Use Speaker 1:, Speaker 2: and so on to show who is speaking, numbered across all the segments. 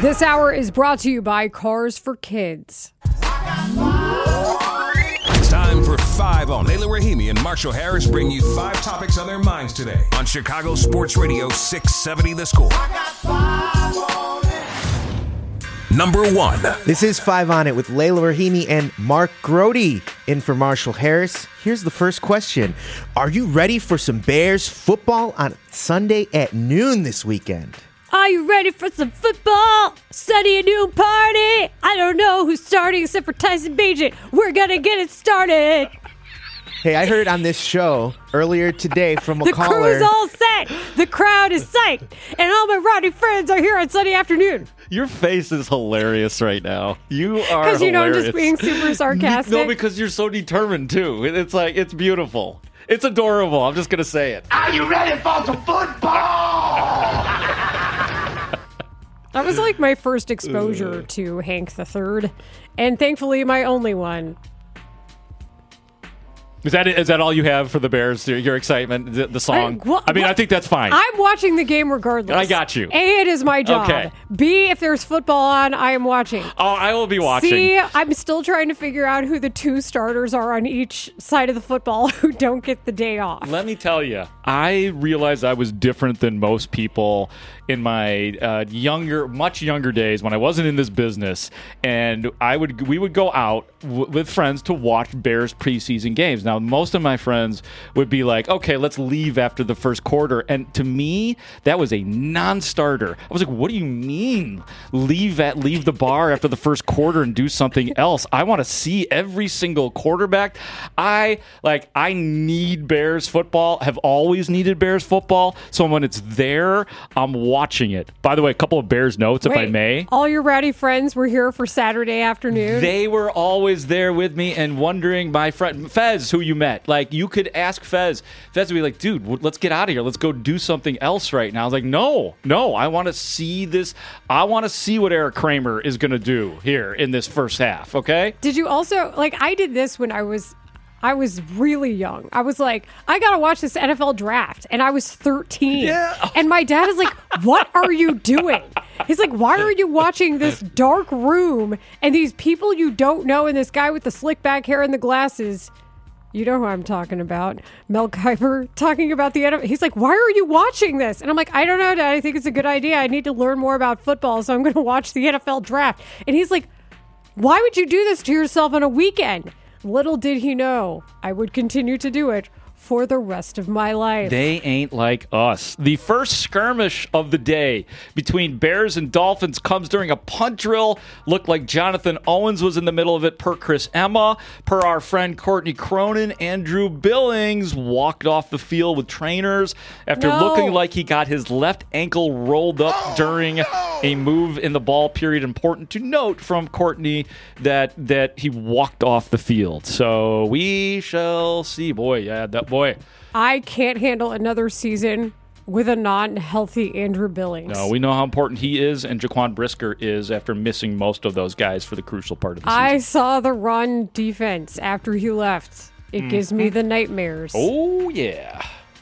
Speaker 1: This hour is brought to you by Cars for Kids.
Speaker 2: It's time for 5 on. Layla Rahimi and Marshall Harris bring you 5 topics on their minds today on Chicago Sports Radio 670 The Score. Number 1.
Speaker 3: This is 5 on It with Layla Rahimi and Mark Grody in for Marshall Harris. Here's the first question. Are you ready for some Bears football on Sunday at noon this weekend?
Speaker 1: Are you ready for some football? Sunday at noon party. I don't know who's starting except for Tyson Bagent. We're going to get it started.
Speaker 3: Hey, I heard on this show earlier today from a
Speaker 1: the
Speaker 3: caller.
Speaker 1: The crew's all set. The crowd is psyched. And all my rowdy friends are here on Sunday afternoon.
Speaker 4: Your face is hilarious right now. You are
Speaker 1: Because,
Speaker 4: hilarious.
Speaker 1: I'm just being super sarcastic.
Speaker 4: No, because you're so determined, too. It's like, it's beautiful. It's adorable. I'm just going to say it.
Speaker 5: Are you ready for some football?
Speaker 1: That was like my first exposure to Hank III, and thankfully my only one.
Speaker 4: Is that all you have for the Bears? Your excitement, the song? I think that's fine.
Speaker 1: I'm watching the game regardless.
Speaker 4: I got you.
Speaker 1: A, it is my job.
Speaker 4: Okay.
Speaker 1: B, if there's football on, I am watching.
Speaker 4: Oh, I will be watching.
Speaker 1: C, I'm still trying to figure out who the 2 starters are on each side of the football who don't get the day off.
Speaker 4: Let me tell you, I realized I was different than most people in my much younger days when I wasn't in this business, and we would go out with friends to watch Bears preseason games. Now, most of my friends would be like, okay, let's leave after the first quarter. And to me, that was a non-starter. I was like, what do you mean leave the bar after the first quarter and do something else? I want to see every single quarterback. I need Bears football, have always needed Bears football. So when it's there, I'm watching it. By the way, a couple of Bears notes, if I may.
Speaker 1: All your rowdy friends were here for Saturday afternoon.
Speaker 4: They were always there with me and wondering, my friend Fez, who you met, like, you could ask Fez. Fez would be like, dude, let's get out of here. Let's go do something else right now. I was like, no, I want to see this. I want to see what Eric Kramer is going to do here in this first half, okay?
Speaker 1: Did you also, I did this when I was really young. I was like, I got to watch this NFL draft. And I was 13.
Speaker 4: Yeah.
Speaker 1: And my dad is like, what are you doing? He's like, why are you watching this dark room and these people you don't know and this guy with the slick back hair and the glasses? You know who I'm talking about. Mel Kiper talking about the NFL. He's like, why are you watching this? And I'm like, I don't know, Dad. I think it's a good idea. I need to learn more about football, so I'm going to watch the NFL draft. And he's like, why would you do this to yourself on a weekend? Little did he know I would continue to do it for the rest of my life.
Speaker 4: They ain't like us. The first skirmish of the day between Bears and Dolphins comes during a punt drill. Looked like Jonathan Owens was in the middle of it per Chris Emma. Per our friend Courtney Cronin, Andrew Billings walked off the field with trainers after looking like he got his left ankle rolled up during a move in the ball period. Important to note from Courtney that he walked off the field. So we shall see. Boy.
Speaker 1: I can't handle another season with a non-healthy Andrew Billings.
Speaker 4: No, we know how important he is and Jaquan Brisker is after missing most of those guys for the crucial part of the season.
Speaker 1: I saw the run defense after he left. It gives me the nightmares.
Speaker 4: Oh, yeah.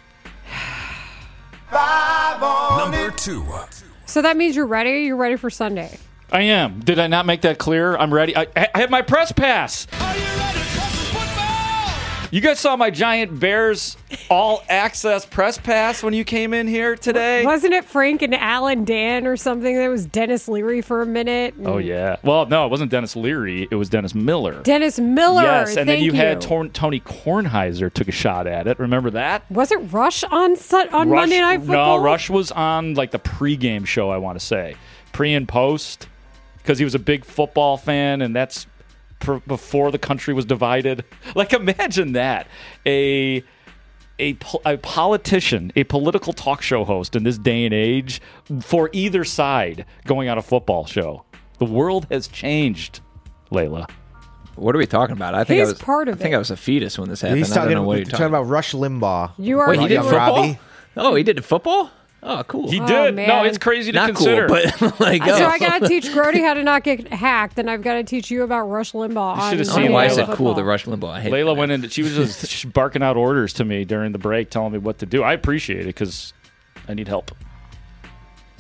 Speaker 2: Number 2.
Speaker 1: So that means you're ready? You're ready for Sunday?
Speaker 4: I am. Did I not make that clear? I'm ready. I have my press pass.
Speaker 5: Are you ready for some football?
Speaker 4: You guys saw my giant Bears all-access press pass when you came in here today?
Speaker 1: Wasn't it Frank and Alan Dan or something? That was Dennis Leary for a minute.
Speaker 4: Oh, yeah. Well, no, it wasn't Dennis Leary. It was Dennis Miller.
Speaker 1: Dennis Miller.
Speaker 4: Yes, and then
Speaker 1: Thank
Speaker 4: you had Tony Kornheiser took a shot at it. Remember that?
Speaker 1: Was it Rush on Monday Night Football?
Speaker 4: No, Rush was on like the pregame show, I want to say. Pre and post, because he was a big football fan, and that's before the country was divided. Like, imagine that. A politician, a political talk show host in this day and age for either side going on a football show. The world has changed, Layla.
Speaker 6: What are we talking about? I think
Speaker 1: He's
Speaker 6: I was
Speaker 1: part of
Speaker 6: I think
Speaker 1: it.
Speaker 6: I was a fetus when this happened.
Speaker 3: He's
Speaker 6: I don't
Speaker 3: talking,
Speaker 6: know what you're
Speaker 3: talking about Rush Limbaugh.
Speaker 1: You are.
Speaker 6: Wait, he did
Speaker 3: Young
Speaker 6: football?
Speaker 3: Robbie.
Speaker 6: Oh, he did football? Oh, cool.
Speaker 4: He did.
Speaker 1: man.
Speaker 4: No, it's crazy to
Speaker 6: Not
Speaker 4: consider.
Speaker 6: cool, but like,
Speaker 1: So I got to teach Grody how to not get hacked, and I've got to teach you about Rush Limbaugh.
Speaker 4: You
Speaker 1: on
Speaker 4: should have
Speaker 6: I
Speaker 4: seen
Speaker 6: don't know why I said
Speaker 4: Layla.
Speaker 6: cool to Rush Limbaugh. I hate
Speaker 4: Layla
Speaker 6: that.
Speaker 4: went in. She was just barking out orders to me during the break, telling me what to do. I appreciate it because I need help.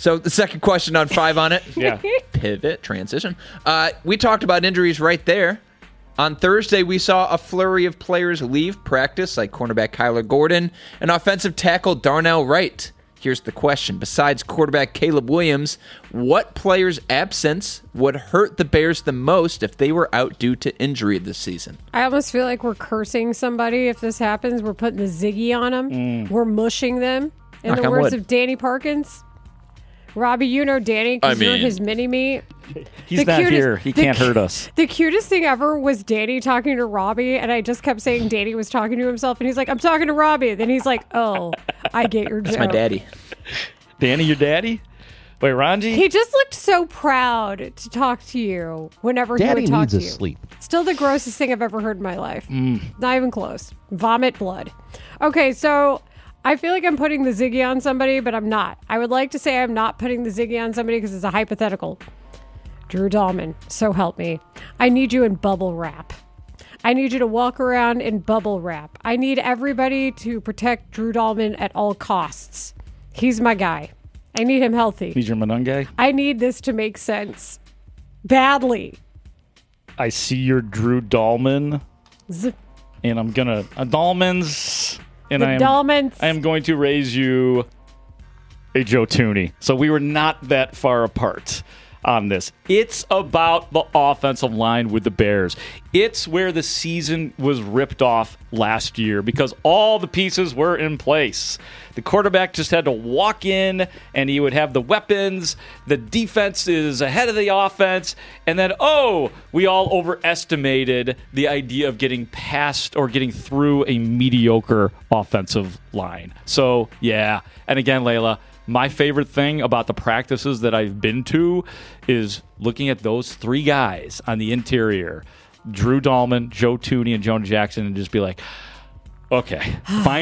Speaker 6: So the second question on 5 on it.
Speaker 4: Yeah.
Speaker 6: Pivot, transition. We talked about injuries right there. On Thursday, we saw a flurry of players leave practice, like cornerback Kyler Gordon and offensive tackle Darnell Wright. Here's the question. Besides quarterback Caleb Williams, what player's absence would hurt the Bears the most if they were out due to injury this season?
Speaker 1: I almost feel like we're cursing somebody if this happens. We're putting the Ziggy on them. We're mushing them. In
Speaker 6: Knock
Speaker 1: the
Speaker 6: on
Speaker 1: words
Speaker 6: wood.
Speaker 1: of Danny Parkins. Robbie, you know Danny because you're his mini-me.
Speaker 4: He's not here. He can't hurt us.
Speaker 1: The cutest thing ever was Danny talking to Robbie, and I just kept saying Danny was talking to himself, and he's like, I'm talking to Robbie. And then he's like, oh, I get your joke.
Speaker 6: That's my daddy.
Speaker 4: Danny, your daddy? Wait, Ranji?
Speaker 1: He just looked so proud to talk to you whenever he
Speaker 7: Daddy
Speaker 1: would talk
Speaker 7: needs
Speaker 1: to
Speaker 7: a
Speaker 1: you.
Speaker 7: sleep.
Speaker 1: Still the grossest thing I've ever heard in my life. Not even close. Vomit blood. Okay, so I feel like I'm putting the Ziggy on somebody, but I'm not. I would like to say I'm not putting the Ziggy on somebody because it's a hypothetical. Drew Dahlman, so help me. I need you in bubble wrap. I need you to walk around in bubble wrap. I need everybody to protect Drew Dahlman at all costs. He's my guy. I need him healthy.
Speaker 4: He's your Manungai?
Speaker 1: I need this to make sense. Badly.
Speaker 4: I see your Drew Dahlman,
Speaker 1: Z-
Speaker 4: and I'm going to... Dahlman's... And
Speaker 1: The Dahlmans.
Speaker 4: I am going to raise you a Joe Tooney. So we were not that far apart on this. It's about the offensive line with the Bears. It's where the season was ripped off last year because all the pieces were in place. The quarterback just had to walk in and he would have the weapons. The defense is ahead of the offense. And then, we all overestimated the idea of getting past or getting through a mediocre offensive line. So, yeah. And again, Layla, my favorite thing about the practices that I've been to is looking at those 3 guys on the interior, Drew Dahlman, Joe Tooney, and Jonah Jackson, and just be like, okay,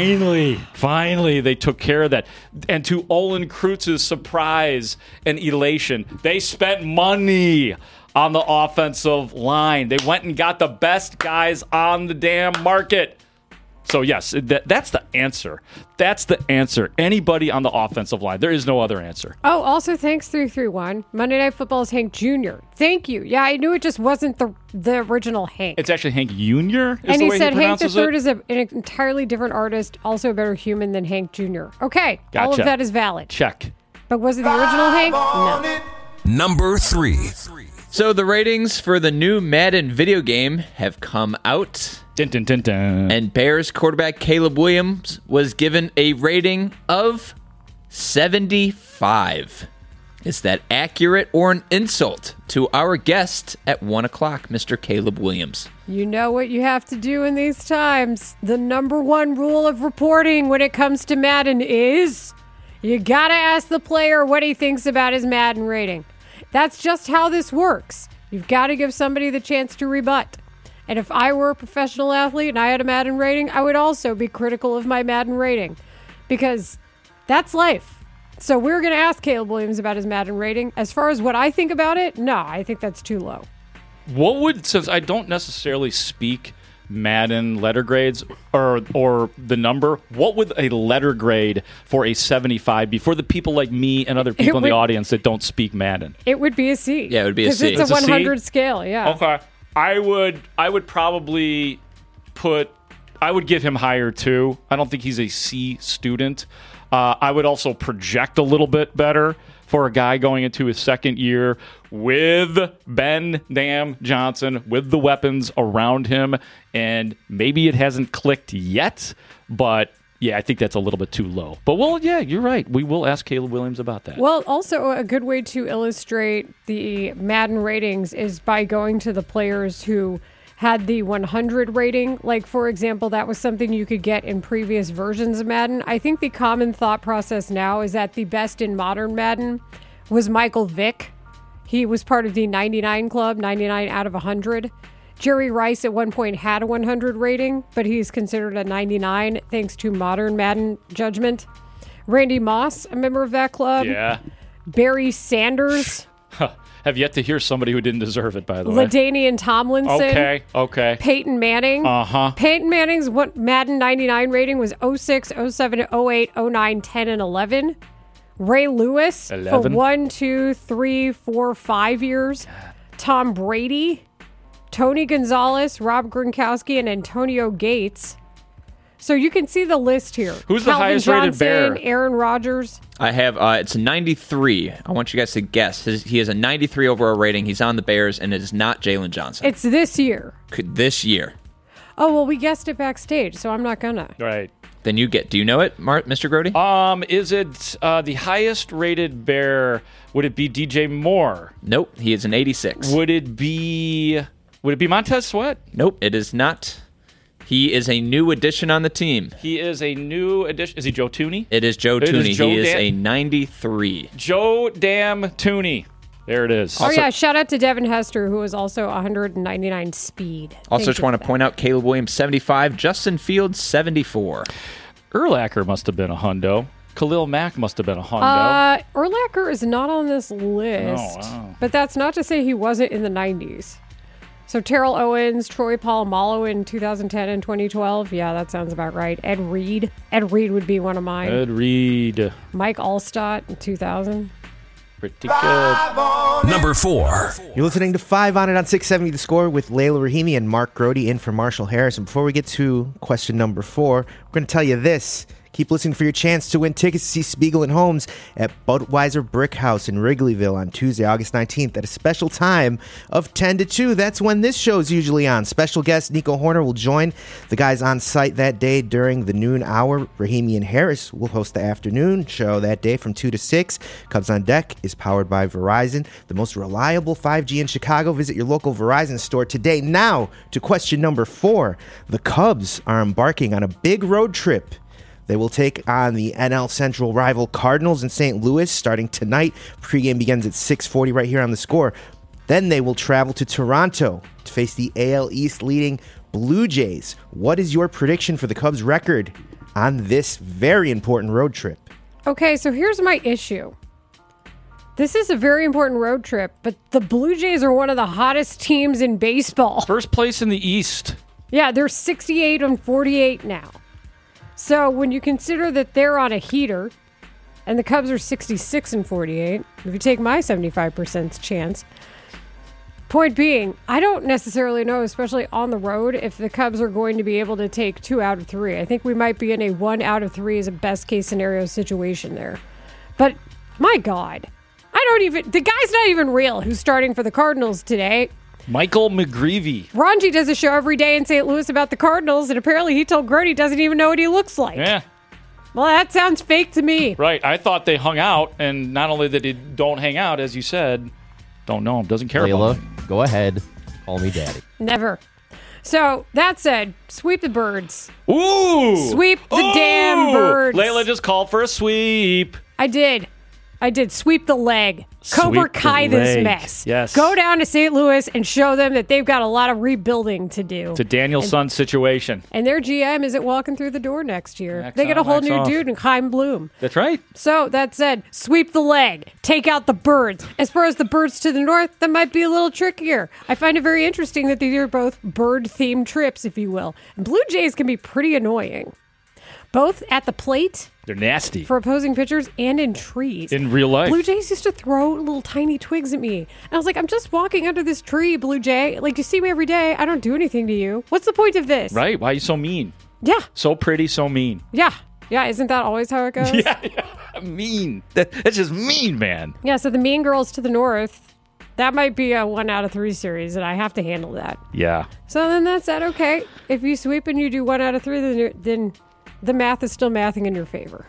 Speaker 4: finally, they took care of that. And to Olin Kreutz's surprise and elation, they spent money on the offensive line. They went and got the best guys on the damn market. So, yes, that's the answer. That's the answer. Anybody on the offensive line. There is no other answer.
Speaker 1: Oh, also, thanks, 331. Monday Night Football's Hank Jr. Thank you. Yeah, I knew it just wasn't the original Hank.
Speaker 4: It's actually Hank Jr.
Speaker 1: And he said Hank
Speaker 4: pronounces
Speaker 1: III
Speaker 4: it?
Speaker 1: is an entirely different artist, also a better human than Hank Jr. Okay, all of
Speaker 4: Gotcha.
Speaker 1: that is valid.
Speaker 4: Check.
Speaker 1: But was it the original Hank? No.
Speaker 2: Number 3.
Speaker 6: So the ratings for the new Madden video game have come out.
Speaker 4: Dun, dun, dun, dun.
Speaker 6: And Bears quarterback Caleb Williams was given a rating of 75. Is that accurate or an insult to our guest at 1 o'clock, Mr. Caleb Williams?
Speaker 1: You know what you have to do in these times. The number one rule of reporting when it comes to Madden is you gotta ask the player what he thinks about his Madden rating. That's just how this works. You've got to give somebody the chance to rebut. And if I were a professional athlete and I had a Madden rating, I would also be critical of my Madden rating because that's life. So we're going to ask Caleb Williams about his Madden rating. As far as what I think about it, no, I think that's too low.
Speaker 4: Since I don't necessarily speak Madden letter grades or the number, what would a letter grade for a 75 be for the people like me and other people in the audience that don't speak Madden?
Speaker 1: It would be a C.
Speaker 6: Yeah, it would be a C.
Speaker 1: Because it's a
Speaker 4: It's a C?
Speaker 1: 100 scale, yeah.
Speaker 4: Okay. I would probably I would give him higher too. I don't think he's a C student. I would also project a little bit better for a guy going into his second year with Ben Dam Johnson, with the weapons around him. And maybe it hasn't clicked yet, but yeah, I think that's a little bit too low. But you're right. We will ask Caleb Williams about that.
Speaker 1: Well, also a good way to illustrate the Madden ratings is by going to the players who had the 100 rating. Like, for example, that was something you could get in previous versions of Madden. I think the common thought process now is that the best in modern Madden was Michael Vick. He was part of the 99 club, 99 out of 100. Jerry Rice at one point had a 100 rating, but he's considered a 99 thanks to modern Madden judgment. Randy Moss, a member of that club.
Speaker 4: Yeah.
Speaker 1: Barry Sanders.
Speaker 4: Have yet to hear somebody who didn't deserve it, by the way.
Speaker 1: LaDainian Tomlinson.
Speaker 4: Okay.
Speaker 1: Peyton Manning.
Speaker 4: Uh-huh.
Speaker 1: Peyton Manning's Madden 99 rating was 06, 07, 08, 09, 10, and 11. Ray Lewis
Speaker 4: 11.
Speaker 1: for 1, 2, 3, 4, 5 years. Tom Brady, Tony Gonzalez, Rob Gronkowski, and Antonio Gates. So you can see the list here.
Speaker 4: Who's the
Speaker 1: Calvin
Speaker 4: highest rated
Speaker 1: Johnson,
Speaker 4: Bear?
Speaker 1: Aaron Rodgers.
Speaker 6: I have it's a 93. I want you guys to guess. He has a 93 overall rating. He's on the Bears, and it is not Jalen Johnson.
Speaker 1: It's this year.
Speaker 6: This year.
Speaker 1: Oh, well, we guessed it backstage, so I'm not gonna.
Speaker 4: Right.
Speaker 6: Then you get. Do you know it, Mr. Grody?
Speaker 4: Is it the highest rated Bear? Would it be DJ Moore?
Speaker 6: Nope. He is an 86.
Speaker 4: Would it be Montez Sweat?
Speaker 6: Nope. It is not. He is a new addition on the team.
Speaker 4: He is a new addition. Is he Joe Tooney?
Speaker 6: It is Joe
Speaker 4: It is
Speaker 6: Tooney.
Speaker 4: Joe
Speaker 6: He is
Speaker 4: Dan-
Speaker 6: a 93.
Speaker 4: Joe Damn Tooney. There it is.
Speaker 1: Oh, yeah. Shout out to Devin Hester, who was also 199 speed.
Speaker 6: Also,
Speaker 1: Thank
Speaker 6: just
Speaker 1: you
Speaker 6: want
Speaker 1: for
Speaker 6: to
Speaker 1: that.
Speaker 6: point out Caleb Williams, 75. Justin Fields, 74.
Speaker 4: Urlacher must have been a hundo. Khalil Mack must have been a hundo.
Speaker 1: Urlacher is not on this list,
Speaker 4: wow.
Speaker 1: but that's not to say he wasn't in the 90s. So Terrell Owens, Troy Polamalu in 2010 and 2012. Yeah, that sounds about right. Ed Reed. Ed Reed would be one of mine.
Speaker 4: Ed Reed.
Speaker 1: Mike Allstott in 2000.
Speaker 4: Pretty good.
Speaker 2: Number 4.
Speaker 3: You're listening to 5 on it on 670 The Score with Layla Rahimi and Mark Grody in for Marshall Harris. And before we get to question number 4, we're going to tell you this. Keep listening for your chance to win tickets to see Spiegel and Holmes at Budweiser Brick House in Wrigleyville on Tuesday, August 19th at a special time of 10 to 2. That's when this show is usually on. Special guest Nico Horner will join the guys on site that day during the noon hour. Rahimi and Harris will host the afternoon show that day from 2 to 6. Cubs on Deck is powered by Verizon, the most reliable 5G in Chicago. Visit your local Verizon store today. Now to question number 4. The Cubs are embarking on a big road trip. They will take on the NL Central rival Cardinals in St. Louis starting tonight. Pregame begins at 6:40 right here on The Score. Then they will travel to Toronto to face the AL East leading Blue Jays. What is your prediction for the Cubs' record on this very important road trip?
Speaker 1: Okay, so here's my issue. This is a very important road trip, but the Blue Jays are one of the hottest teams in baseball.
Speaker 4: First place in the East.
Speaker 1: Yeah, they're 68 and 48 now. So when you consider that they're on a heater and the Cubs are 66 and 48, if you take my 75% chance, point being, I don't necessarily know, especially on the road, if the Cubs are going to be able to take 2 out of 3. I think we might be in a 1 out of 3 as a best case scenario situation there. But my God, the guy's not even real who's starting for the Cardinals today.
Speaker 4: Michael McGreevy.
Speaker 1: Ranji does a show every day in St. Louis about the Cardinals, and apparently he told Grody he doesn't even know what he looks like.
Speaker 4: Yeah,
Speaker 1: Well, that sounds fake to me.
Speaker 4: right. I thought they hung out, and not only that they don't hang out, as you said, don't know him, doesn't care about him.
Speaker 7: Layla, go ahead. Call me daddy.
Speaker 1: Never. So, that said, sweep the birds.
Speaker 4: Ooh!
Speaker 1: Sweep the damn birds.
Speaker 4: Layla just called for a sweep.
Speaker 1: I did. Sweep the leg. Cobra
Speaker 4: Sweep the
Speaker 1: Kai this
Speaker 4: leg.
Speaker 1: mess.
Speaker 4: Yes.
Speaker 1: Go down to St. Louis and show them that they've got a lot of rebuilding to do.
Speaker 4: It's a Danielson situation.
Speaker 1: And their GM isn't walking through the door next year.
Speaker 4: Max
Speaker 1: They get a
Speaker 4: on,
Speaker 1: whole
Speaker 4: max
Speaker 1: new
Speaker 4: off.
Speaker 1: dude in Chaim Bloom.
Speaker 4: That's right.
Speaker 1: So, that said, sweep the leg. Take out the birds. As far as the birds to the north, that might be a little trickier. I find it very interesting that these are both bird-themed trips, if you will. And Blue Jays can be pretty annoying. Both at the plate
Speaker 4: They're nasty.
Speaker 1: for opposing pitchers and in trees.
Speaker 4: In real life.
Speaker 1: Blue Jays used to throw little tiny twigs at me. And I was like, I'm just walking under this tree, Blue Jay. Like, you see me every day. I don't do anything to you. What's the point of this?
Speaker 4: Right? Why are you so mean?
Speaker 1: Yeah.
Speaker 4: So pretty, so mean.
Speaker 1: Yeah. Yeah. Isn't that always how it goes?
Speaker 4: Yeah. Mean. That's just mean, man.
Speaker 1: Yeah. So the Mean Girls to the north, that might be a 1 out of 3 series, and I have to handle that.
Speaker 4: Yeah.
Speaker 1: So then that's that. Okay. If you sweep and you do 1 out of 3, then the math is still mathing in your favor.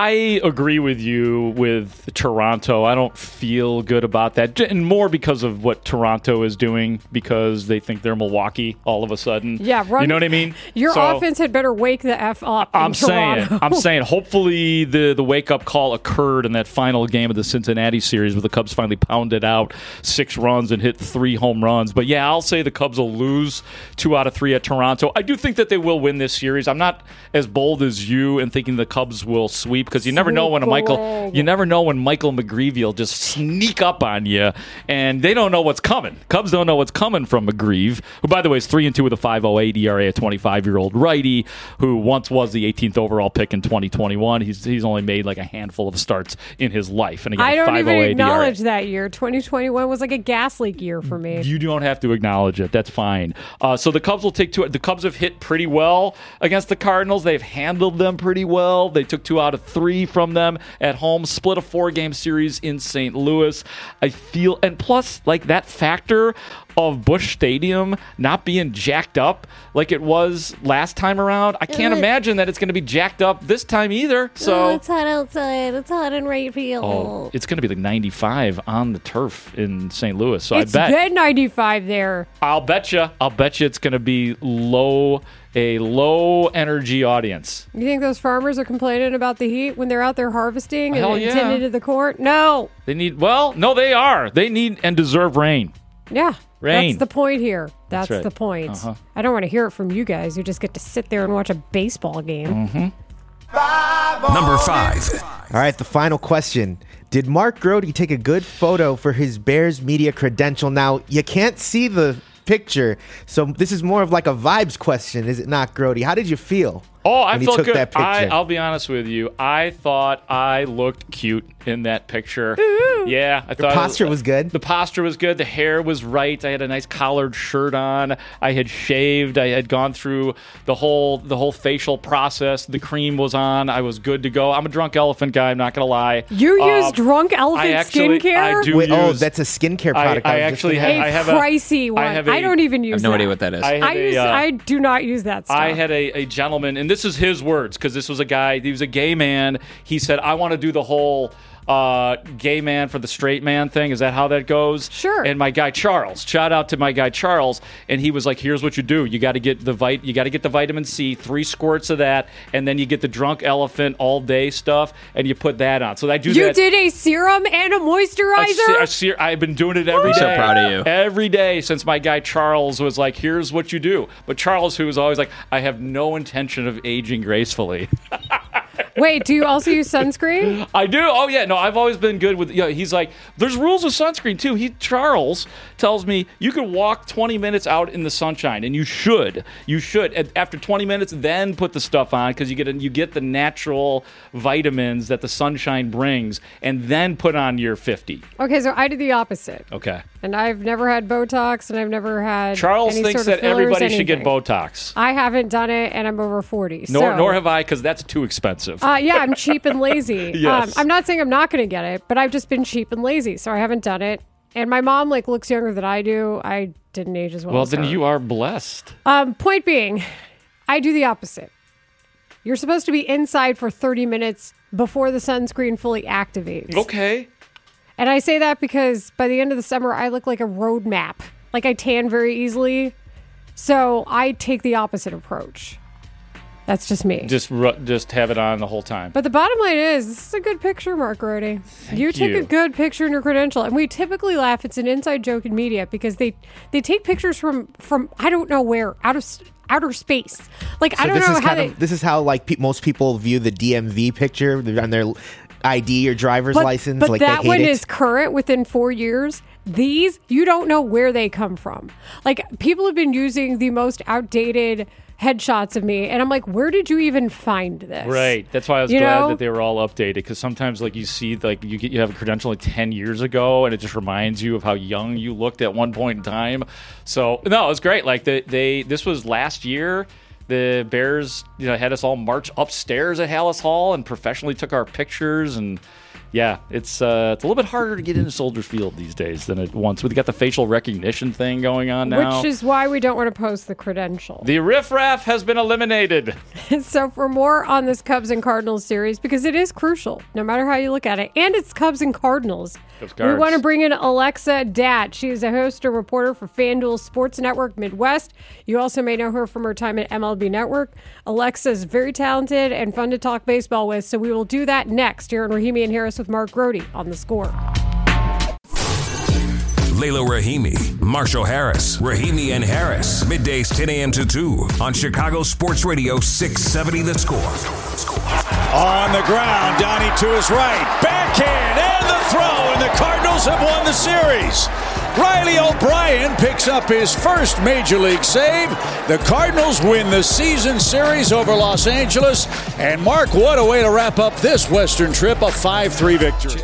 Speaker 4: I agree with you with Toronto. I don't feel good about that. And more because of what Toronto is doing, because they think they're Milwaukee all of a sudden.
Speaker 1: Yeah,
Speaker 4: you know what I mean?
Speaker 1: Your
Speaker 4: So,
Speaker 1: offense had better wake the F up in Toronto.
Speaker 4: I'm saying hopefully the wake-up call occurred in that final game of the Cincinnati series where the Cubs finally pounded out 6 runs and hit 3 home runs. But yeah, I'll say the Cubs will lose 2 out of 3 at Toronto. I do think that they will win this series. I'm not as bold as you in thinking the Cubs will sweep sweep because you never know when you never know when Michael McGreevy will just sneak up on you, and they don't know what's coming. Cubs don't know what's coming from McGreevy, who, by the way, is 3-2 with a 5.08 ERA, a 25-year-old righty who once was the 18th overall pick in 2021. He's only made like a handful of starts in his life, and again,
Speaker 1: I don't even
Speaker 4: 5.08
Speaker 1: acknowledge
Speaker 4: ERA.
Speaker 1: that year. 2021 was like a gas leak year for me.
Speaker 4: You don't have to acknowledge it. That's fine. So the Cubs will take two. The Cubs have hit pretty well against the Cardinals. They've handled them pretty well. They took 2 out of 3 from them at home, split a 4-game series in St. Louis. I feel, and plus, like that factor of Busch Stadium not being jacked up like it was last time around, I can't imagine that it's going to be jacked up this time either. So
Speaker 8: it's hot outside. It's hot in right field.
Speaker 4: it's going to be like 95 on the turf in St. Louis. So
Speaker 1: It's
Speaker 4: I bet
Speaker 1: been 95 there.
Speaker 4: I'll bet you it's going to be a low energy audience.
Speaker 1: You think those farmers are complaining about the heat when they're out there harvesting
Speaker 4: Hell
Speaker 1: and
Speaker 4: yeah.
Speaker 1: tending to the court? No.
Speaker 4: They need, no, they are. They need and deserve rain.
Speaker 1: Yeah.
Speaker 4: Rain.
Speaker 1: That's the point here. That's
Speaker 4: right.
Speaker 1: the point.
Speaker 4: Uh-huh.
Speaker 1: I don't want to hear it from you guys who just get to sit there and watch a baseball game.
Speaker 2: Number 5.
Speaker 3: All right, the final question. Did Mark Grody take a good photo for his Bears media credential? Now, you can't see the picture, so this is more of like a vibes question, is it not, Grody? How did you feel?
Speaker 4: Oh, I
Speaker 3: when he
Speaker 4: felt
Speaker 3: took
Speaker 4: good.
Speaker 3: that picture?
Speaker 4: I'll be honest with you. I thought I looked cute in that picture. Yeah, I thought
Speaker 3: posture was good?
Speaker 4: The posture was good. The hair was right. I had a nice collared shirt on. I had shaved. I had gone through the whole facial process. The cream was on. I was good to go. I'm a drunk elephant guy. I'm not gonna lie.
Speaker 1: You use drunk elephant skincare?
Speaker 4: I do
Speaker 3: Wait,
Speaker 4: use.
Speaker 3: that's a skincare product.
Speaker 4: I
Speaker 3: was just
Speaker 4: actually
Speaker 3: gonna
Speaker 4: have.
Speaker 1: A
Speaker 4: I have
Speaker 1: pricey one.
Speaker 4: I have a-
Speaker 1: I don't even use
Speaker 6: I have no
Speaker 1: that.
Speaker 6: idea what that is.
Speaker 1: I do not use that stuff.
Speaker 4: I had a gentleman, and this is his words, because this was a guy, he was a gay man. He said, I want to do the whole gay man for the straight man thing. Is that how that goes?
Speaker 1: Sure.
Speaker 4: And my guy Charles, shout out to my guy Charles, and he was like, here's what you do. You got to get the vitamin C, 3 squirts of that, and then you get the drunk elephant all day stuff, and you put that on. So I do
Speaker 1: You
Speaker 4: that.
Speaker 1: did a serum and a moisturizer?
Speaker 4: I've been doing it every day.
Speaker 6: I'm so proud of you.
Speaker 4: Every day since my guy Charles was like, here's what you do. But Charles, who was always like, I have no intention of aging gracefully.
Speaker 1: Wait, do you also use sunscreen?
Speaker 4: I do. Oh yeah. No, I've always been good with. Yeah, he's like, there's rules with sunscreen too. Charles tells me you can walk 20 minutes out in the sunshine, and you should. You should. And after 20 minutes, then put the stuff on because you get the natural vitamins that the sunshine brings, and then put on your 50.
Speaker 1: Okay, so I did the opposite.
Speaker 4: Okay.
Speaker 1: And I've never had Botox, and I've never had
Speaker 4: Charles
Speaker 1: any
Speaker 4: thinks
Speaker 1: sort of
Speaker 4: that everybody
Speaker 1: fillers,
Speaker 4: should get
Speaker 1: anything.
Speaker 4: Botox.
Speaker 1: I haven't done it, and I'm over 40.
Speaker 4: Nor have I, because that's too expensive.
Speaker 1: Yeah, I'm cheap and lazy.
Speaker 4: Yes.
Speaker 1: I'm not saying I'm not going to get it, but I've just been cheap and lazy, so I haven't done it. And my mom looks younger than I do. I didn't age as well.
Speaker 4: Well,
Speaker 1: as
Speaker 4: then
Speaker 1: her.
Speaker 4: you are blessed.
Speaker 1: Point being, I do the opposite. You're supposed to be inside for 30 minutes before the sunscreen fully activates.
Speaker 4: Okay.
Speaker 1: And I say that because by the end of the summer, I look like a road map. Like I tan very easily. So I take the opposite approach. That's just me.
Speaker 4: Just have it on the whole time.
Speaker 1: But the bottom line is, this is a good picture, Mark Grody. You took
Speaker 4: you.
Speaker 1: a good picture in your credential. And we typically laugh. It's an inside joke in media because they take pictures from I don't know where, outer space. Like, I don't know how they...
Speaker 3: This is how most people view the DMV picture on their ID or driver's license.
Speaker 1: But
Speaker 3: like
Speaker 1: that
Speaker 3: they hate
Speaker 1: one
Speaker 3: it.
Speaker 1: is current within 4 years. These, you don't know where they come from. Like, people have been using the most outdated headshots of me, and I'm like, where did you even find this?
Speaker 4: Right. That's why I was
Speaker 1: You
Speaker 4: glad
Speaker 1: know?
Speaker 4: that they were all updated, because sometimes like you see like you have a credential like 10 years ago, and it just reminds you of how young you looked at one point in time. So no, it was great. Like this was last year. The Bears, had us all march upstairs at Hallis Hall and professionally took our pictures. And yeah, it's a little bit harder to get into Soldier Field these days than it once. We got the facial recognition thing going on now.
Speaker 1: Which is why we don't want to post the credential.
Speaker 4: The riffraff has been eliminated.
Speaker 1: So for more on this Cubs and Cardinals series, because it is crucial, no matter how you look at it, and it's Cubs and Cardinals,
Speaker 4: Cubs
Speaker 1: we
Speaker 4: Cards.
Speaker 1: want to bring in Alexa Dat. She is a host and reporter for FanDuel Sports Network Midwest. You also may know her from her time at MLB Network. Alexa is very talented and fun to talk baseball with, so we will do that next here on Rahimi and Harris with Mark Grody on The Score.
Speaker 2: Layla Rahimi, Marshall Harris, Rahimi and Harris. Middays 10 a.m. to 2 on Chicago Sports Radio 670 The Score.
Speaker 9: On the ground, Donnie to his right. Backhand and the throw, and the Cardinals have won the series. Riley O'Brien picks up his first Major League save. The Cardinals win the season series over Los Angeles. And Mark, what a way to wrap up this Western trip, a 5-3 victory.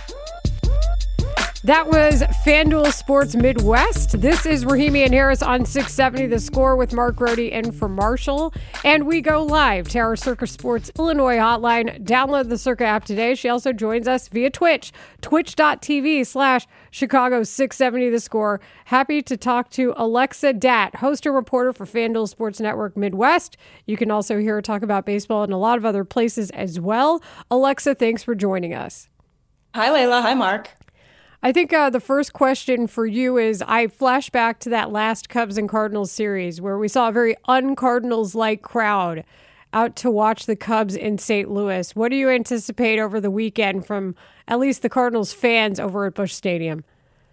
Speaker 1: That was FanDuel Sports Midwest. This is Rahimi and Harris on 670 The Score with Mark Grote in for Marshall. And we go live to our Circa Sports Illinois hotline. Download the Circa app today. She also joins us via Twitch, twitch.tv/Chicago 670 The Score. Happy to talk to Alexa Datt, host and reporter for FanDuel Sports Network Midwest. You can also hear her talk about baseball in a lot of other places as well. Alexa, thanks for joining us.
Speaker 10: Hi, Layla. Hi, Mark.
Speaker 1: I think the first question for you is, I flash back to that last Cubs and Cardinals series where we saw a very un-Cardinals-like crowd out to watch the Cubs in St. Louis. What do you anticipate over the weekend from at least the Cardinals fans over at Busch Stadium?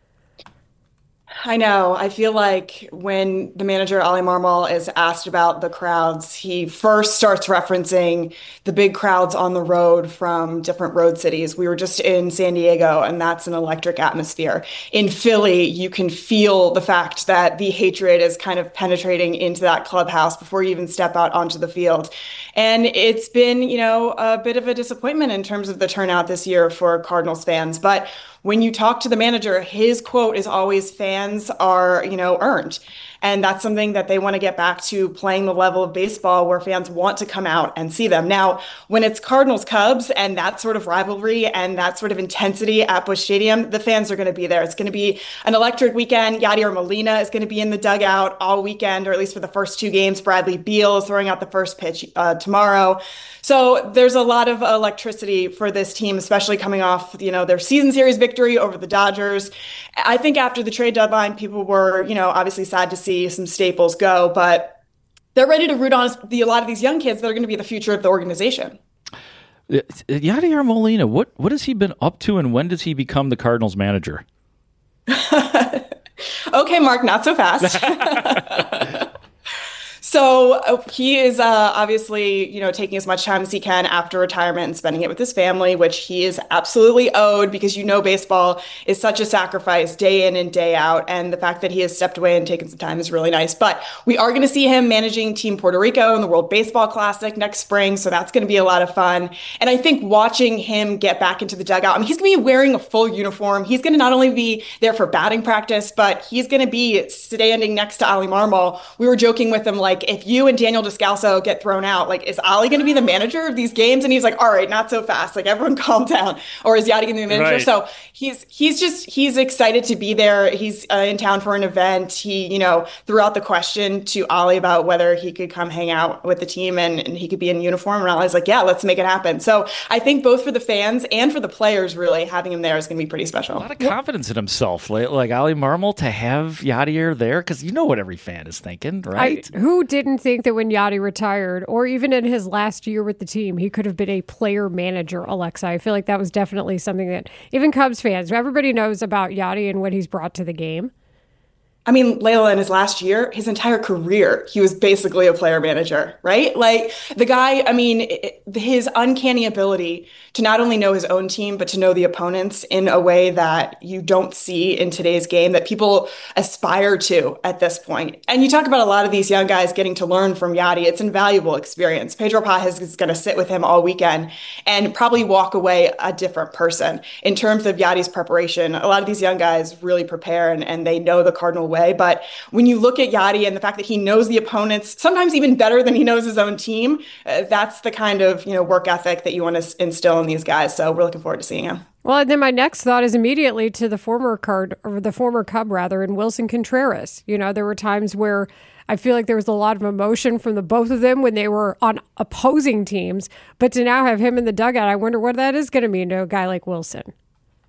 Speaker 10: I know. I feel like when the manager, Ollie Marmol, is asked about the crowds, he first starts referencing the big crowds on the road from different road cities. We were just in San Diego, and that's an electric atmosphere. In Philly, you can feel the fact that the hatred is kind of penetrating into that clubhouse before you even step out onto the field. And it's been, a bit of a disappointment in terms of the turnout this year for Cardinals fans. But when you talk to the manager, his quote is always fans are, earned. And that's something that they want to get back to, playing the level of baseball where fans want to come out and see them. Now, when it's Cardinals Cubs and that sort of rivalry and that sort of intensity at Busch Stadium, the fans are going to be there. It's going to be an electric weekend. Yadier Molina is going to be in the dugout all weekend, or at least for the first two games. Bradley Beal is throwing out the first pitch tomorrow. So there's a lot of electricity for this team, especially coming off, their season series victory over the Dodgers. I think after the trade deadline, people were, obviously sad to see some staples go, but they're ready to root on a lot of these young kids that are going to be the future of the organization.
Speaker 4: Yadier Molina, what has he been up to, and when does he become the Cardinals manager?
Speaker 10: Okay, Mark, not so fast. So he is obviously, taking as much time as he can after retirement and spending it with his family, which he is absolutely owed, because baseball is such a sacrifice day in and day out. And the fact that he has stepped away and taken some time is really nice. But we are going to see him managing Team Puerto Rico in the World Baseball Classic next spring. So that's going to be a lot of fun. And I think watching him get back into the dugout, he's going to be wearing a full uniform. He's going to not only be there for batting practice, but he's going to be standing next to Ollie Marmol. We were joking with him, if you and Daniel Descalso get thrown out, is Ollie going to be the manager of these games? And he's like, all right, not so fast. Everyone calm down. Or is Yadi going to be the manager? Right. So he's excited to be there. He's in town for an event. He, threw out the question to Ollie about whether he could come hang out with the team and he could be in uniform. And Ollie's like, yeah, let's make it happen. So I think both for the fans and for the players, really, having him there is going to be pretty special.
Speaker 4: A lot of confidence in himself, like Ollie Marmol, to have Yadier there, because you know what every fan is thinking, right?
Speaker 1: Who didn't think that when Yadi retired, or even in his last year with the team, he could have been a player manager, Alexa? I feel like that was definitely something that even Cubs fans, everybody knows about Yadi and what he's brought to the game.
Speaker 10: Layla, in his last year, his entire career, he was basically a player manager, right? The guy, his uncanny ability to not only know his own team, but to know the opponents in a way that you don't see in today's game, that people aspire to at this point. And you talk about a lot of these young guys getting to learn from Yadi. It's an invaluable experience. Pedro Paz is going to sit with him all weekend and probably walk away a different person. In terms of Yadi's preparation, a lot of these young guys really prepare and they know the Cardinal way. But when you look at Yadi and the fact that he knows the opponents, sometimes even better than he knows his own team, that's the kind of work ethic that you want to instill in these guys. So we're looking forward to seeing him.
Speaker 1: Well, and then my next thought is immediately to the former Cub, and Wilson Contreras. There were times where I feel like there was a lot of emotion from the both of them when they were on opposing teams, but to now have him in the dugout, I wonder what that is going to mean to a guy like Wilson.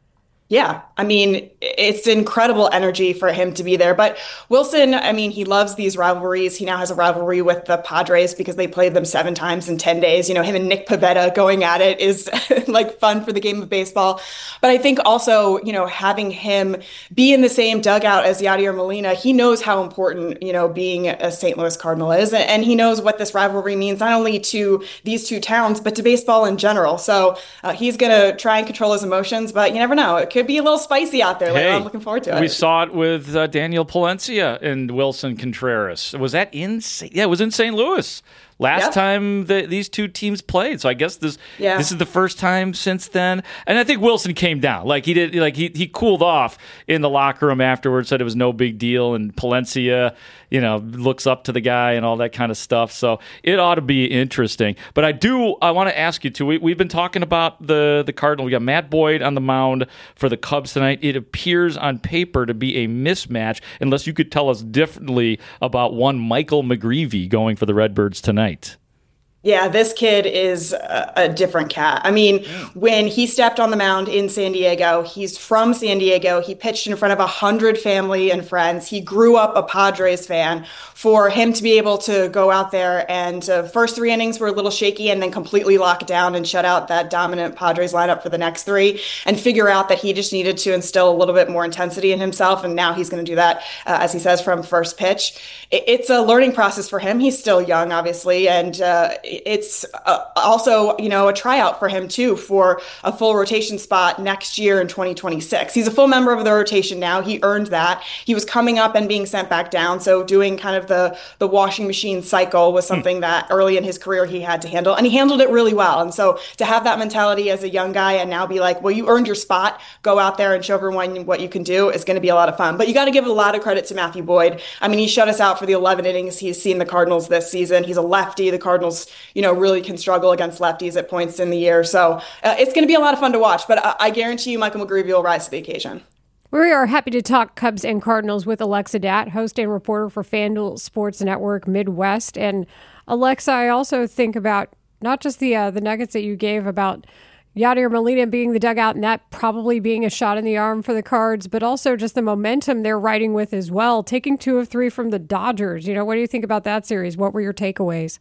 Speaker 10: Yeah, I mean, it's incredible energy for him to be there. But Wilson, I mean, he loves these rivalries. He now has a rivalry with the Padres because they played them 7 times in 10 days. You know, him and Nick Pivetta going at it is like fun for the game of baseball. But I think also, you know, having him be in the same dugout as Yadier Molina, he knows how important, you know, being a St. Louis Cardinal is. And he knows what this rivalry means, not only to these two towns, but to baseball in general. So he's going to try and control his emotions, but you never know. It could be a little spicy out there.
Speaker 4: Hey,
Speaker 10: I'm looking forward to it.
Speaker 4: We saw it with Daniel Palencia and Wilson Contreras. Was that in? Yeah, it was in St. Louis last time these two teams played. So I guess this is the first time since then. And I think Wilson came down. Like he did. Like he cooled off in the locker room afterwards. Said it was no big deal. And Palencia, you know, looks up to the guy and all that kind of stuff. So it ought to be interesting. But I want to ask you too. We've been talking about the Cardinals. We got Matt Boyd on the mound for the Cubs tonight. It appears on paper to be a mismatch, unless you could tell us differently about one Michael McGreevy going for the Redbirds tonight.
Speaker 10: Yeah, this kid is a different cat. I mean, when he stepped on the mound in San Diego, he's from San Diego. He pitched in front of 100 family and friends. He grew up a Padres fan. For him to be able to go out there and first 3 innings were a little shaky and then completely lock it down and shut out that dominant Padres lineup for the next 3 and figure out that he just needed to instill a little bit more intensity in himself. And now he's going to do that, as he says, from first pitch. It's a learning process for him. He's still young, obviously, and it's also, you know, a tryout for him too for a full rotation spot next year in 2026. He's a full member of the rotation now. He earned that. He was coming up and being sent back down. So doing kind of the washing machine cycle was something that early in his career he had to handle, and he handled it really well. And so to have that mentality as a young guy and now be like, well, you earned your spot, go out there and show everyone what you can do is going to be a lot of fun. But you got to give a lot of credit to Matthew Boyd. I mean, he shut us out for the 11 innings he's seen the Cardinals this season. He's a lefty. The Cardinals, you know, really can struggle against lefties at points in the year. So it's going to be a lot of fun to watch, but I guarantee you Michael McGreevy will rise to the occasion.
Speaker 1: We are happy to talk Cubs and Cardinals with Alexa Dat, host and reporter for FanDuel Sports Network Midwest. And Alexa, I also think about not just the nuggets that you gave about Yadier Molina being the dugout and that probably being a shot in the arm for the Cards, but also just the momentum they're riding with as well, taking 2 of 3 from the Dodgers. You know, what do you think about that series? What were your takeaways?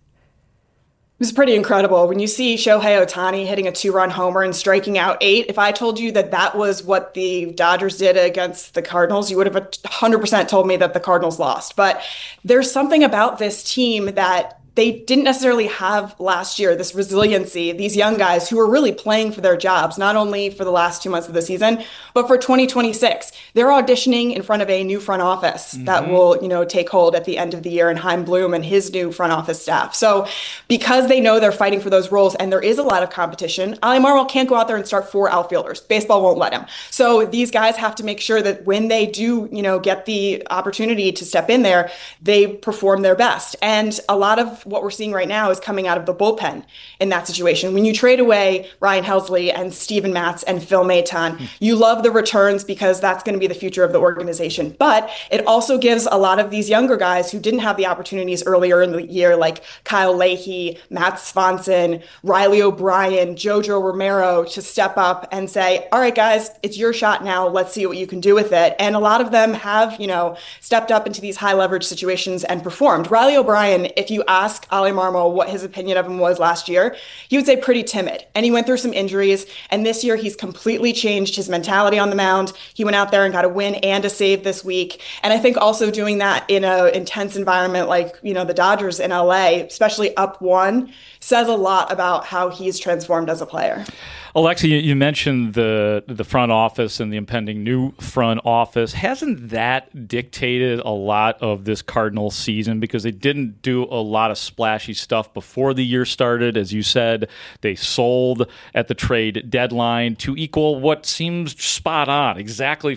Speaker 10: It was pretty incredible. When you see Shohei Ohtani hitting a 2-run homer and striking out 8, if I told you that that was what the Dodgers did against the Cardinals, you would have 100% told me that the Cardinals lost. But there's something about this team that they didn't necessarily have last year, this resiliency, these young guys who were really playing for their jobs, not only for the last 2 months of the season, but for 2026. They're auditioning in front of a new front office that will, you know, take hold at the end of the year, and Chaim Bloom and his new front office staff. So because they know they're fighting for those roles and there is a lot of competition, Ali Marmol can't go out there and start 4 outfielders. Baseball won't let him. So these guys have to make sure that when they do, you know, get the opportunity to step in there, they perform their best. And a lot of what we're seeing right now is coming out of the bullpen in that situation. When you trade away Ryan Helsley and Steven Matz and Phil Maton, you love the returns because that's going to be the future of the organization. But it also gives a lot of these younger guys who didn't have the opportunities earlier in the year, like Kyle Leahy, Matt Swanson, Riley O'Brien, Jojo Romero, to step up and say, all right, guys, it's your shot now. Let's see what you can do with it. And a lot of them have, you know, stepped up into these high leverage situations and performed. Riley O'Brien, if you ask Ali Marmol what his opinion of him was last year, he would say pretty timid. And he went through some injuries. And this year he's completely changed his mentality on the mound. He went out there and got a win and a save this week. And I think also doing that in an intense environment like, you know, the Dodgers in LA, especially up 1, says a lot about how he's transformed as a player.
Speaker 4: Alexa, you mentioned the front office and the impending new front office. Hasn't that dictated a lot of this Cardinals season? Because they didn't do a lot of splashy stuff before the year started. As you said, they sold at the trade deadline to equal what seems spot on, exactly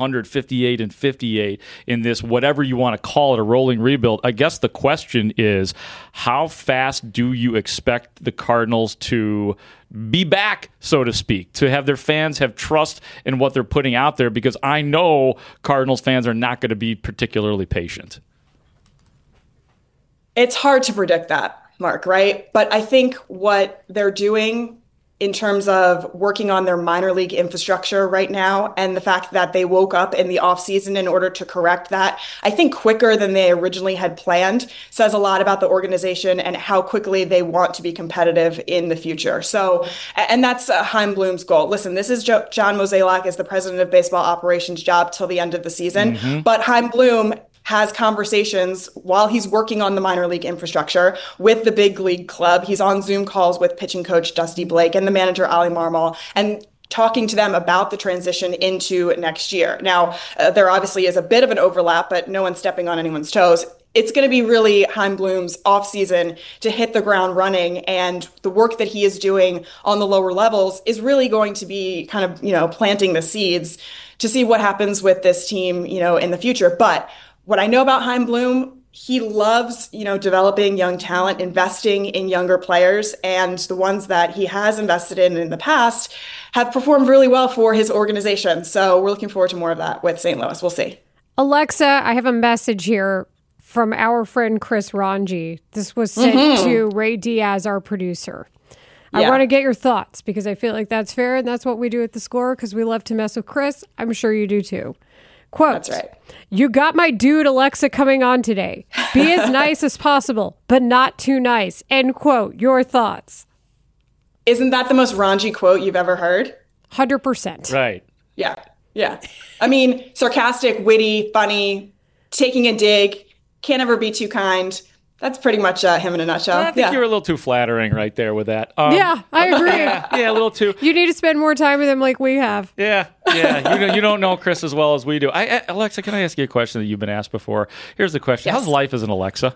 Speaker 4: 558 and 58 in this, whatever you want to call it, a rolling rebuild. I guess the question is, how fast do you expect the Cardinals to be back, so to speak, to have their fans have trust in what they're putting out there? Because I know Cardinals fans are not going to be particularly patient.
Speaker 10: It's hard to predict that, Mark, right? But I think what they're doing in terms of working on their minor league infrastructure right now, and the fact that they woke up in the offseason in order to correct that, I think quicker than they originally had planned, says a lot about the organization and how quickly they want to be competitive in the future. So, and that's Chaim Bloom's goal. Listen, this is John Mozeliak as the president of baseball operations job till the end of the season, but Chaim Bloom has conversations while he's working on the minor league infrastructure with the big league club. He's on Zoom calls with pitching coach Dusty Blake and the manager Ali Marmol, and talking to them about the transition into next year. Now, there obviously is a bit of an overlap, but no one's stepping on anyone's toes. It's going to be really Chaim Bloom's offseason to hit the ground running, and the work that he is doing on the lower levels is really going to be kind of, planting the seeds to see what happens with this team, in the future. But what I know about Chaim Bloom, he loves, developing young talent, investing in younger players, and the ones that he has invested in the past have performed really well for his organization. So we're looking forward to more of that with St. Louis. We'll see.
Speaker 1: Alexa, I have a message here from our friend Chris Ranji. This was sent to Ray Diaz, our producer. I want to get your thoughts because I feel like that's fair, and that's what we do at The Score because we love to mess with Chris. I'm sure you do too. Quote,
Speaker 10: that's right.
Speaker 1: You got my dude Alexa coming on today. Be as nice as possible, but not too nice. End quote. Your thoughts?
Speaker 10: Isn't that the most Ranji quote you've ever heard?
Speaker 1: 100%.
Speaker 4: Right.
Speaker 10: Yeah. Yeah. I mean, sarcastic, witty, funny, taking a dig, can't ever be too kind. That's pretty much him in a nutshell.
Speaker 4: I think you're a little too flattering right there with that.
Speaker 1: Yeah, I agree.
Speaker 4: Yeah, a little too.
Speaker 1: You need to spend more time with him like we have.
Speaker 4: Yeah. You don't know Chris as well as we do. Alexa, can I ask you a question that you've been asked before? Here's the question.
Speaker 10: Yes.
Speaker 4: How's life as an Alexa?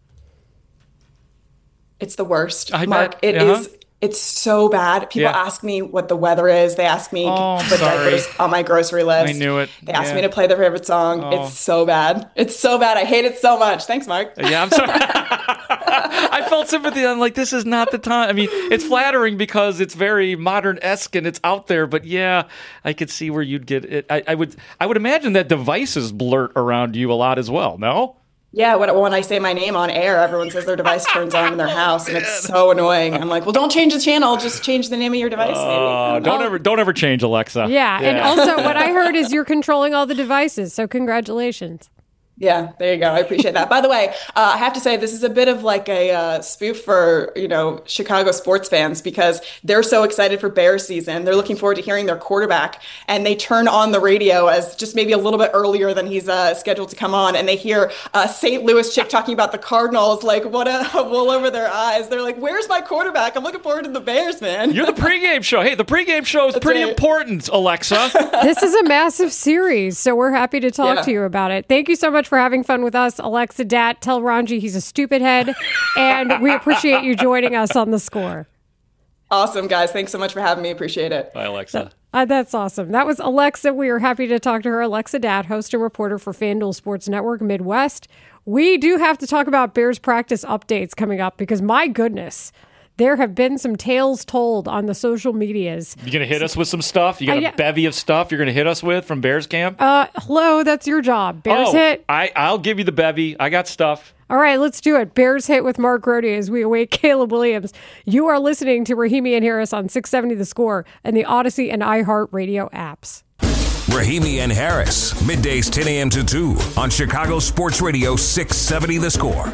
Speaker 10: It's the worst.
Speaker 4: I
Speaker 10: Mark,
Speaker 4: bet.
Speaker 10: it is. It's so bad. People ask me what the weather is. They ask me to put diapers on my grocery list.
Speaker 4: I knew it.
Speaker 10: They ask me to play their favorite song. It's so bad. It's so bad. I hate it so much. Thanks, Mark.
Speaker 4: Yeah, I'm sorry. I felt sympathy. I'm like, this is not the time. I mean, it's flattering because it's very modern-esque and it's out there. But yeah, I could see where you'd get it. I would imagine that devices blurt around you a lot as well. No?
Speaker 10: Yeah, when I say my name on air, everyone says their device turns on in their house, and it's so annoying. I'm like, well, don't change the channel, just change the name of your device, maybe.
Speaker 4: Don't ever change Alexa.
Speaker 1: Yeah, and also what I heard is you're controlling all the devices, so congratulations.
Speaker 10: Yeah, there you go. I appreciate that. By the way, I have to say this is a bit of like a spoof for, Chicago sports fans because they're so excited for Bears season. They're looking forward to hearing their quarterback, and they turn on the radio as just maybe a little bit earlier than he's scheduled to come on, and they hear a St. Louis chick talking about the Cardinals, like what a wool over their eyes. They're like, where's my quarterback? I'm looking forward to the Bears, man.
Speaker 4: You're the pregame show. Hey, the pregame show is pretty important, Alexa.
Speaker 1: This is a massive series, so we're happy to talk to you about it. Thank you so much for having fun with us, Alexa Dat. Tell Ranji he's a stupid head, and we appreciate you joining us on The Score.
Speaker 10: Awesome, guys. Thanks so much for having me. Appreciate it.
Speaker 4: Bye, Alexa.
Speaker 1: That's awesome. That was Alexa. We are happy to talk to her. Alexa Dat, host and reporter for FanDuel Sports Network Midwest. We do have to talk about Bears practice updates coming up because, my goodness, there have been some tales told on the social medias.
Speaker 4: You going to hit us with some stuff? You got a bevy of stuff you're going to hit us with from Bears camp?
Speaker 1: Hello, that's your job. Bears hit?
Speaker 4: I'll give you the bevy. I got stuff.
Speaker 1: All right, let's do it. Bears hit with Mark Grody as we await Caleb Williams. You are listening to Rahimi and Harris on 670 The Score and the Odyssey and iHeartRadio apps.
Speaker 2: Rahimi and Harris, middays 10 a.m. to 2 on Chicago Sports Radio 670 The Score.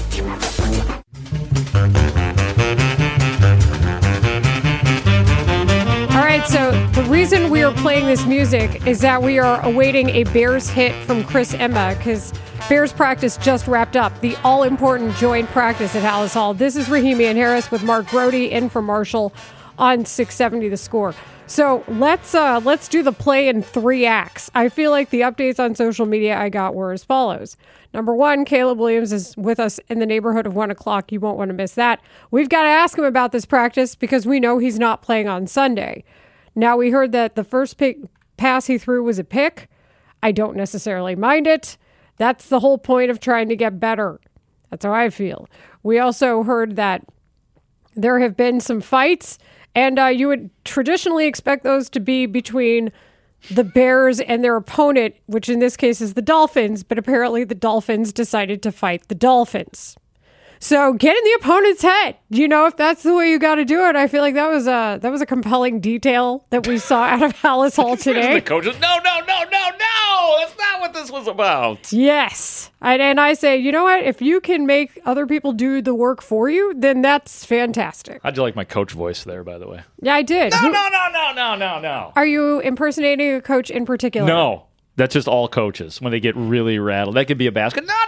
Speaker 1: All right, so the reason we are playing this music is that we are awaiting a Bears hit from Chris Emma because Bears practice just wrapped up, the all-important joint practice at Hallis Hall. This is Rahimi and Harris with Mark Grody in for Marshall on 670 The Score. So let's do the play in 3 acts. I feel like the updates on social media I got were as follows. Number 1, Caleb Williams is with us in the neighborhood of 1 o'clock. You won't want to miss that. We've got to ask him about this practice because we know he's not playing on Sunday. Now, we heard that the first pass he threw was a pick. I don't necessarily mind it. That's the whole point of trying to get better. That's how I feel. We also heard that there have been some fights, and you would traditionally expect those to be between the Bears and their opponent, which in this case is the Dolphins, but apparently the Dolphins decided to fight the Dolphins. So get in the opponent's head. If that's the way you got to do it. I feel like that was a compelling detail that we saw out of Hallis Hall today.
Speaker 4: The coaches, no. That's not what this was about.
Speaker 1: Yes. And I say, you know what? If you can make other people do the work for you, then that's fantastic.
Speaker 4: How'd you like my coach voice there, by the way?
Speaker 1: Yeah, I did.
Speaker 4: No.
Speaker 1: Are you impersonating a coach in particular?
Speaker 4: No. That's just all coaches when they get really rattled. That could be a basket. No.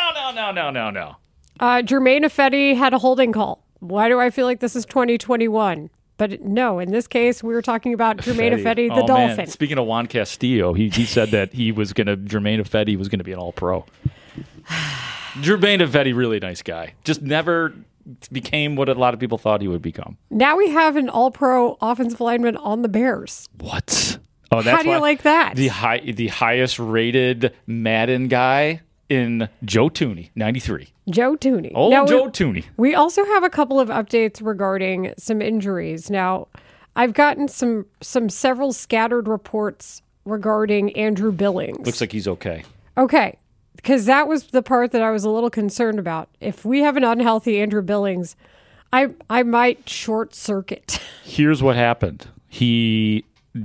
Speaker 1: Jermaine Ifedi had a holding call. Why do I feel like this is 2021? But no, in this case, we were talking about Jermaine Ifedi, the Dolphin.
Speaker 4: Man. Speaking of Juan Castillo, he said that Jermaine Ifedi was going to be an all-pro. Jermaine Ifedi, really nice guy. Just never became what a lot of people thought he would become.
Speaker 1: Now we have an all-pro offensive lineman on the Bears.
Speaker 4: What? Oh, that's
Speaker 1: How do you like that?
Speaker 4: The highest rated Madden guy in Joe Tooney, 93.
Speaker 1: Joe Tooney.
Speaker 4: Joe Tooney.
Speaker 1: We also have a couple of updates regarding some injuries. Now, I've gotten several scattered reports regarding Andrew Billings.
Speaker 4: Looks like he's okay.
Speaker 1: Okay, because that was the part that I was a little concerned about. If we have an unhealthy Andrew Billings, I might short circuit.
Speaker 4: Here's what happened. He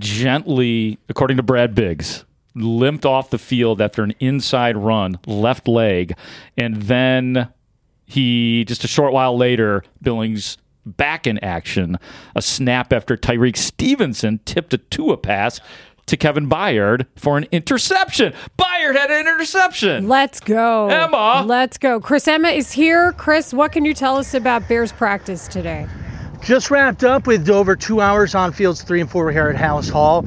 Speaker 4: gently, according to Brad Biggs, limped off the field after an inside run, left leg, and then just a short while later, Billings back in action, a snap after Tyreek Stevenson tipped a Tua pass to Kevin Byard for an interception. Byard had an interception.
Speaker 1: Let's go.
Speaker 4: Emma.
Speaker 1: Let's go. Chris Emma is here. Chris, what can you tell us about Bears practice today?
Speaker 11: Just wrapped up with over 2 hours on fields 3 and 4 here at Hallis Hall.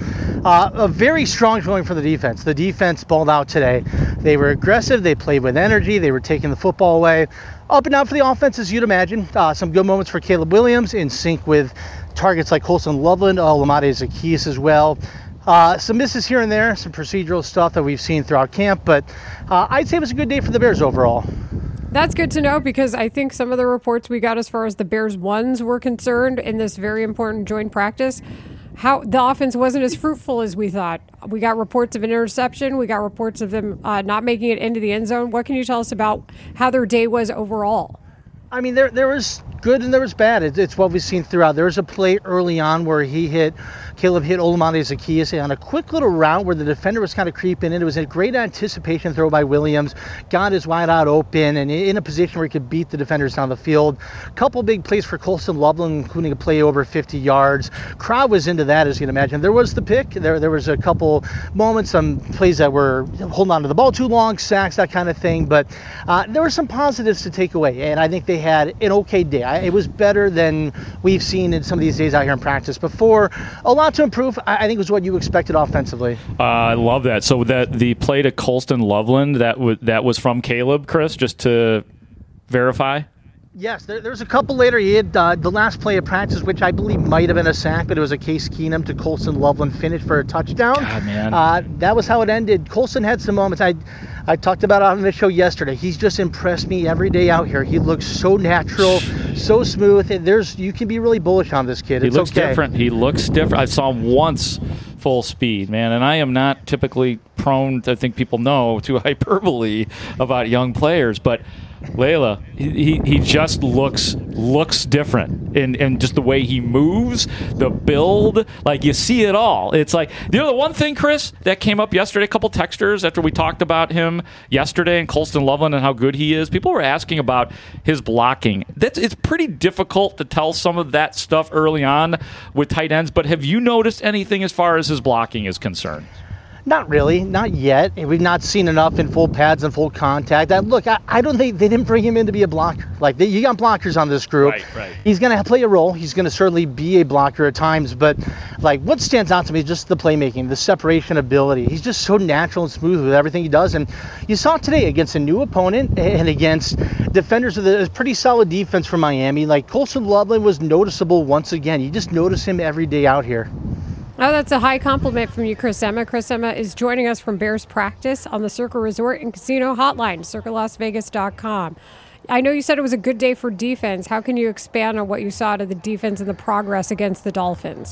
Speaker 11: A very strong showing for the defense. The defense balled out today. They were aggressive. They played with energy. They were taking the football away. Up and down for the offense, as you'd imagine. Some good moments for Caleb Williams in sync with targets like Colston Loveland, Olamide Zaccheaus as well. Some misses here and there, some procedural stuff that we've seen throughout camp, but I'd say it was a good day for the Bears overall.
Speaker 1: That's good to know because I think some of the reports we got as far as the Bears ones were concerned in this very important joint practice, how the offense wasn't as fruitful as we thought. We got reports of an interception. We got reports of them not making it into the end zone. What can you tell us about how their day was overall?
Speaker 11: I mean, there was good and there was bad. It's what we've seen throughout. There was a play early on where Caleb hit Olamide Zaccheaus on a quick little route where the defender was kind of creeping in. It was a great anticipation throw by Williams. Got his wide out open and in a position where he could beat the defenders down the field. A couple big plays for Colston Loveland, including a play over 50 yards. Crowd was into that, as you can imagine. There was the pick. There was a couple moments, some plays that were holding on to the ball too long, sacks, that kind of thing. But there were some positives to take away, and I think they had an okay day. It was better than we've seen in some of these days out here in practice before. A lot to improve. I think it was what you expected offensively.
Speaker 4: I love that. So that the play to Colston Loveland, that was from Caleb, Chris, just to verify?
Speaker 11: Yes, there's a couple later. He had the last play of practice, which I believe might have been a sack, but it was a Case Keenum to Colston Loveland finish for a touchdown.
Speaker 4: God, man.
Speaker 11: That was how it ended. Colston had some moments. I talked about it on the show yesterday. He's just impressed me every day out here. He looks so natural, so smooth. You can be really bullish on this kid.
Speaker 4: He looks different. He looks different. I saw him once full speed, man, and I am not typically prone, I think people know, to hyperbole about young players, but Layla, he just looks different in just the way he moves, the build, like you see it all. It's like, the one thing, Chris, that came up yesterday, a couple texters after we talked about him yesterday and Colston Loveland and how good he is, people were asking about his blocking. It's pretty difficult to tell some of that stuff early on with tight ends, but have you noticed anything as far as his blocking is concerned?
Speaker 11: Not really, not yet. We've not seen enough in full pads and full contact. Look, I don't think they didn't bring him in to be a blocker. Like, you got blockers on this group.
Speaker 4: Right.
Speaker 11: He's going to play a role. He's going to certainly be a blocker at times. But, like, what stands out to me is just the playmaking, the separation ability. He's just so natural and smooth with everything he does. And you saw it today against a new opponent and against defenders with a pretty solid defense from Miami. Like, Colston Loveland was noticeable once again. You just notice him every day out here.
Speaker 1: Oh, that's a high compliment from you, Chris Emma. Chris Emma is joining us from Bears practice on the Circle Resort and Casino Hotline, CircleLasVegas.com. I know you said it was a good day for defense. How can you expand on what you saw to the defense and the progress against the Dolphins?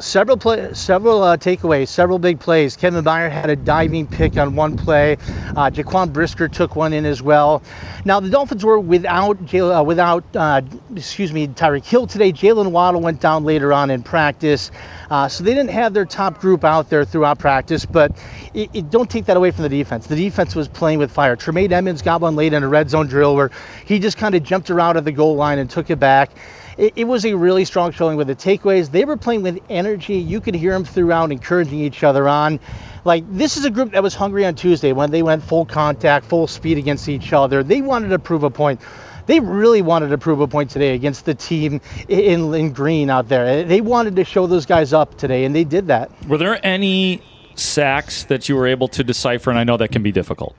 Speaker 11: Several takeaways, several big plays. Kevin Byard had a diving pick on one play. Jaquan Brisker took one in as well. Now the Dolphins were without Tyreek Hill today. Jalen Waddle went down later on in practice, so they didn't have their top group out there throughout practice. But don't take that away from the defense. The defense was playing with fire. Tremaine Edmonds got one late in a red zone drill where he just kind of jumped around at the goal line and took it back. It was a really strong showing with the takeaways. They were playing with energy. You could hear them throughout, encouraging each other on. Like, this is a group that was hungry on Tuesday when they went full contact, full speed against each other. They wanted to prove a point. They really wanted to prove a point today against the team in green out there. They wanted to show those guys up today, and they did that.
Speaker 4: Were there any sacks that you were able to decipher? And I know that can be difficult.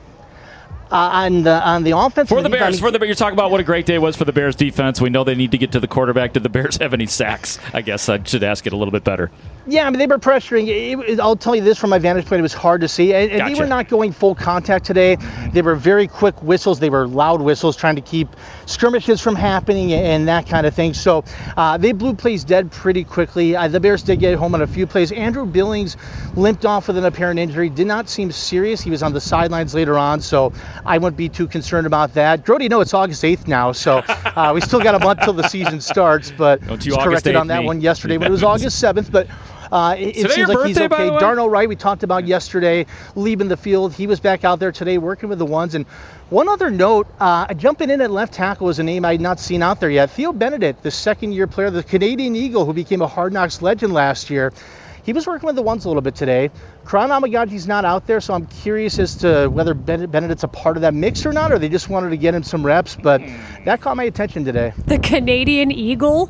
Speaker 11: On the offense
Speaker 4: for the Bears, you're talking about what a great day was for the Bears defense. We know they need to get to the quarterback. Did the Bears have any sacks? I guess I should ask it a little bit better.
Speaker 11: Yeah, I mean, they were pressuring. I'll tell you this from my vantage point, it was hard to see. And
Speaker 4: Gotcha.
Speaker 11: They were not going full contact today. They were very quick whistles. They were loud whistles trying to keep skirmishes from happening and that kind of thing. So they blew plays dead pretty quickly. The Bears did get home on a few plays. Andrew Billings limped off with an apparent injury. Did not seem serious. He was on the sidelines later on, so I wouldn't be too concerned about that. Grody, no, it's August 8th now, so we still got a month till the season starts, but I was corrected on that one yesterday when it was August 7th, but it seems like he's okay. Darnell Wright, we talked about yesterday, leaving the field. He was back out there today working with the ones. And one other note, jumping in at left tackle is a name I had not seen out there yet. Theo Benedict, the second-year player, the Canadian Eagle who became a Hard Knocks legend last year. He was working with the ones a little bit today. Karan Amagaji's not out there, so I'm curious as to whether Benedict's a part of that mix or not, or they just wanted to get him some reps, but that caught my attention today.
Speaker 1: The Canadian Eagle?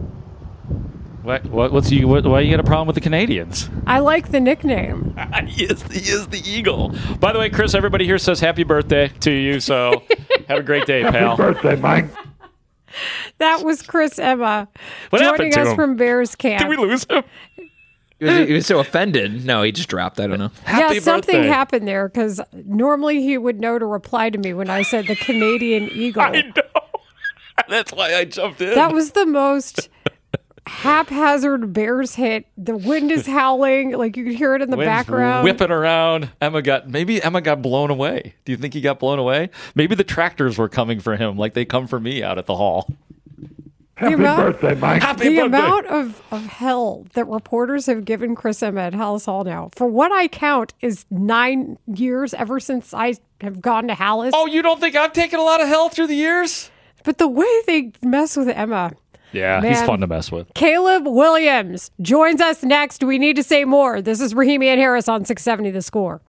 Speaker 4: Why you got a problem with the Canadians?
Speaker 1: I like the nickname.
Speaker 4: He is the Eagle. By the way, Chris, everybody here says happy birthday to you, so have a great day, pal.
Speaker 5: Happy birthday, Mike.
Speaker 1: That was Chris Emma
Speaker 4: What happened
Speaker 1: joining
Speaker 4: to
Speaker 1: us
Speaker 4: him?
Speaker 1: from Bears camp.
Speaker 4: Did we lose him?
Speaker 6: He was so offended. No, he just dropped. I don't know.
Speaker 4: Happy
Speaker 1: something
Speaker 4: birthday.
Speaker 1: happened there because normally he would know to reply to me when I said the Canadian Eagle.
Speaker 4: I know. That's why I jumped in.
Speaker 1: That was the most haphazard Bears hit. The wind is howling, like you could hear it in the
Speaker 4: Wind's
Speaker 1: background.
Speaker 4: whipping around. Maybe Emma got blown away. Do you think he got blown away? Maybe the tractors were coming for him like they come for me out at the hall.
Speaker 5: Happy birthday, Mike.
Speaker 4: Happy birthday.
Speaker 1: Amount of hell that reporters have given Chris Emma at Hallis Hall now, for what I count, is 9 years ever since I have gone to Hallis.
Speaker 4: Oh, you don't think I've taken a lot of hell through the years?
Speaker 1: But the way they mess with Emma.
Speaker 4: Yeah,
Speaker 1: Man.
Speaker 4: he's fun to mess with.
Speaker 1: Caleb Williams joins us next. We need to say more. This is Rahimi and Harris on 670 The Score.